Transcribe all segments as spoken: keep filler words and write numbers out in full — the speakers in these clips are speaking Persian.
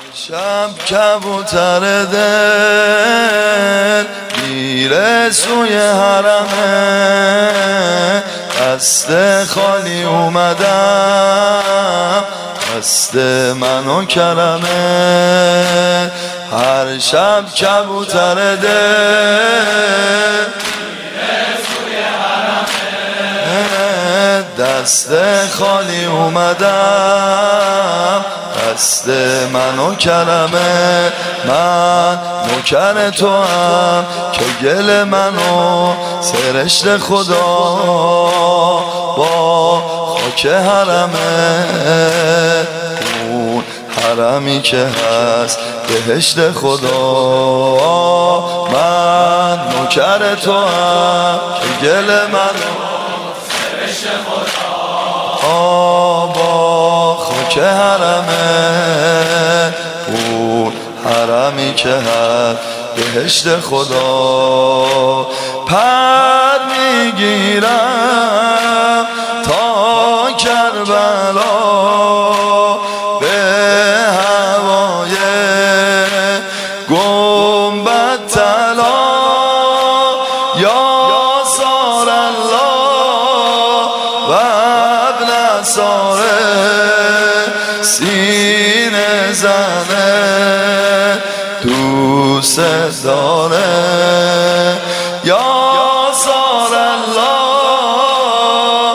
شب کبوتر دل میره سوی حرمه، دست خالی اومدم دست منو کرمه. هر شب کبوتر دل میره سوی حرمه، دست خالی اومدم دست منو کرمه. من نوکر تو هم که گل منو سرشت خدا با خاک حرمه، اون حرمی که هست بهشت خدا. من نوکر تو هم که گل منو سرشت خدا با خاک حرمه، اون حرمی که هست بهشت خدا. پر میگیرم تا کربلا به هوای گنبد طلا، یا سار الله و ابن ساره سینه زنه دوست داره، یا سار الله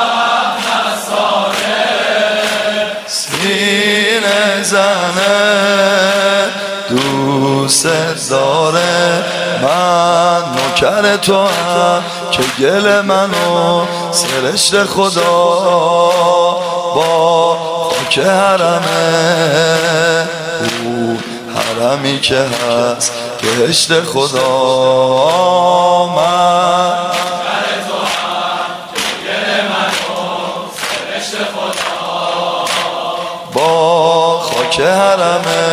سینه زنه دوست داره. من نوکر تو هم که گل منو سرشت خدا با خاک حرمه، او حرمی که هست بهشت خدا. من نوکر تو هم که گل منو سرشت خدا با خاک حرمه،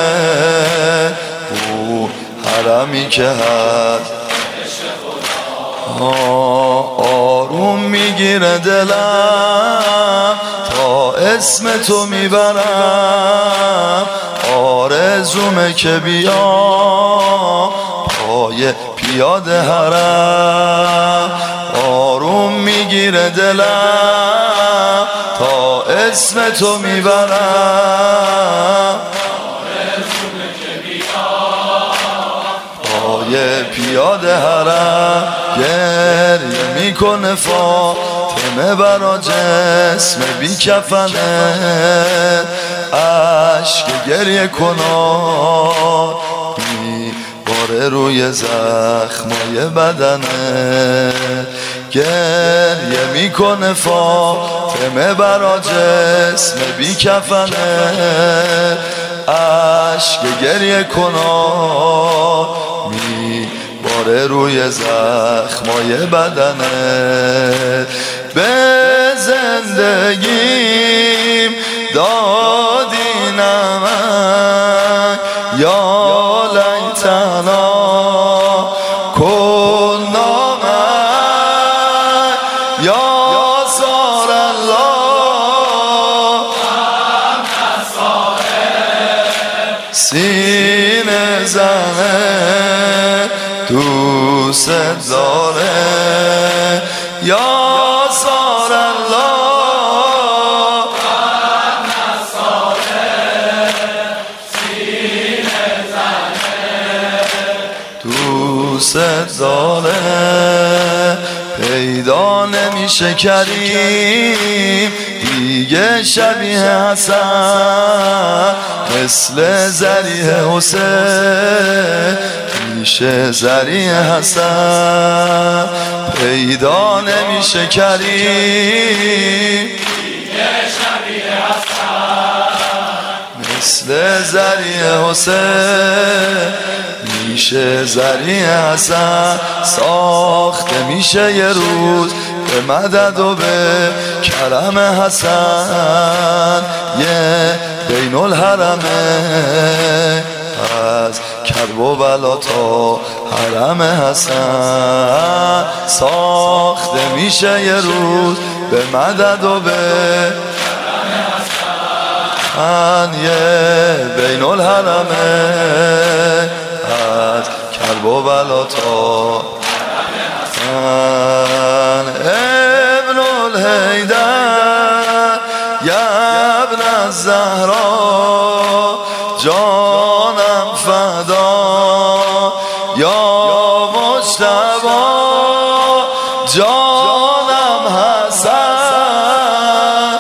او حرمی که هست آروم میگیره دلم تا اسم تو میبرم، آرزومه که بیام پای پیاده حرم. آروم میگیره دلم تا اسم تو میبرم، پای پیاده حرم. گریه میکنه فاطمه برا جسم بی کفنه، عشق گریه کنان میباره روی زخمای بدنه. گریه میکنه فاطمه برا جسم بی کفنه، عشق گریه کنان میباره روی زخمای بدنه. به زندگیم دادی نمک یا لیتنا کنا معک، یا سار الله سینه زنه دوست داره، یا سار الله سینه زنه دوست داره. پیدا نمیشه کریم دیگه شبیه حسن، مثل زریح حسین میشه زریح حسن. پیدا نمیشه کریم دیگه شبیه حسن، مثل زریح حسین میشه زریح حسن. ساخته میشه یه روز به مدد و به کرم حسن، یه بین الحرمه از کرب و بلا تا حرم حسن. ساخته میشه یه روز به مدد و به یه بین الحرمه از کرب و بلا تا ابن الحیدر یا ابن الزهرا جانم فدا یا مجتبی جانم حسن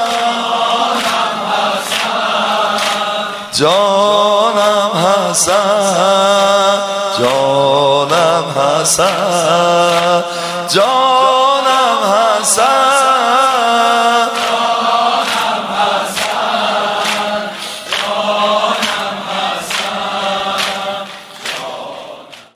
جانم حسن جانم حسن جانم حسن